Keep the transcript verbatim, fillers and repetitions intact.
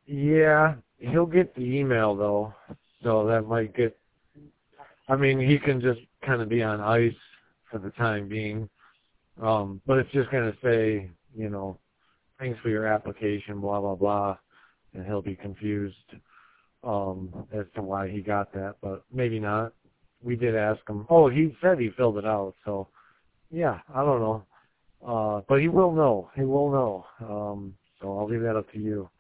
Yeah, he'll get the email though, so that might get. I mean, he can just kind of be on ice for the time being, um, but it's just going to say, you know, thanks for your application, blah blah blah, and he'll be confused um, as to why he got that, but maybe not. We did ask him. Oh, he said he filled it out, so yeah, I don't know, uh, but he will know. He will know. Um, so I'll leave that up to you.